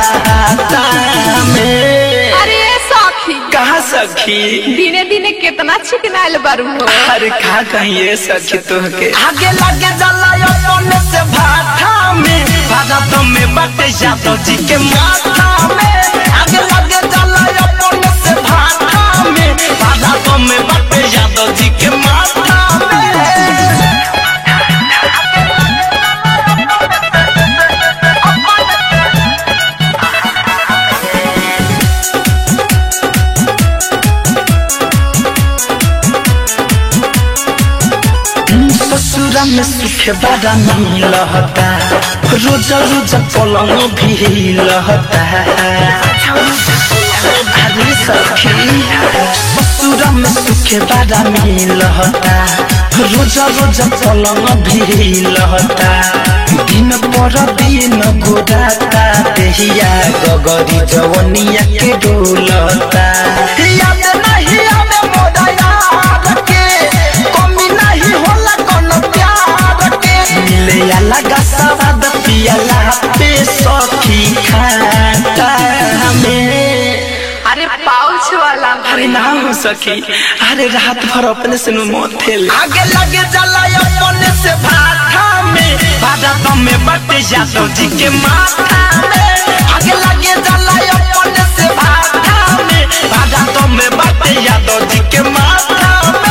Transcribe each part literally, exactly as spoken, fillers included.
खाता में। अरे सखी कहाँ सखी दिने दिने कितना चिकनाइल बारू हो। अरे कहा कहिए सखी तोहके आगे लगे जला अपने से भाटा में भारत में बाटे यादव जी के माथा में। आगे लगे जला अपने से भाटा में भारत में बाटे यादव जी के माथा में। ससुरा में सुखे बड़ा मिलता रोज रोज पलंग भी लहता। अरे सखी ससुरा में सुखे बड़ा मिलता रोज रोज पलंग भी लहता। दिन पर दिन गोराता देहिया गगरी जवनिया के डोलता। याद नहीं आवे मोरा यार के कमी नहीं होला कोनो प्यार के मिले लगा स्वाद पियला पे सखी खाता हमें। अरे पाउच वाला अरे ना हो सकी अरे रात भर अपने से मोथेल आगे लगे जला अपने से भाटा में भारत में बाटे यादव जी के माथा में। आगे लगे जला अपने से भाटा में भारत में बाटे यादव जी के माथा में।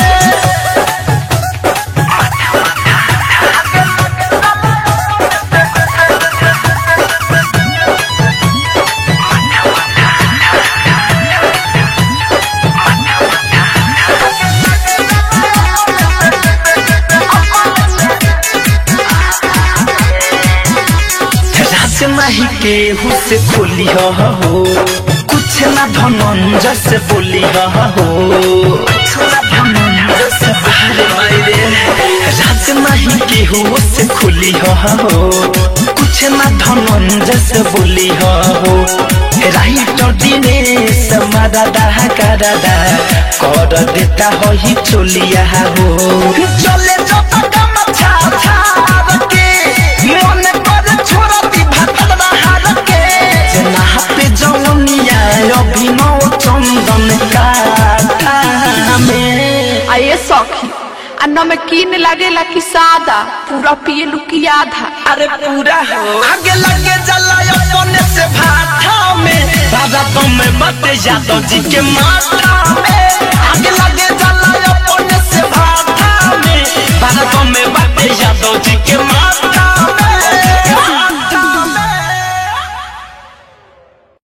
नहीं केहू से खोली हो कुछ ना धनंजय से बोली हो कुछ ना धनंजय से बाहर मायरे रात नहीं केहू से खोली हो कुछ ना धनंजय से बोली हो। राइट दिनेश मदादा करादा कर देता हो ही चोलिया हो चले जो कम छा छा के मन कर छोड़ा अभिनव चंदन का में। आये सखी आ नमकीन लागेला कि सादा पूरा पिए लुकी आधा। अरे पूरा हो आगे लगे जला अपने से भाटा में भारत में बाटे यादव जी के माथा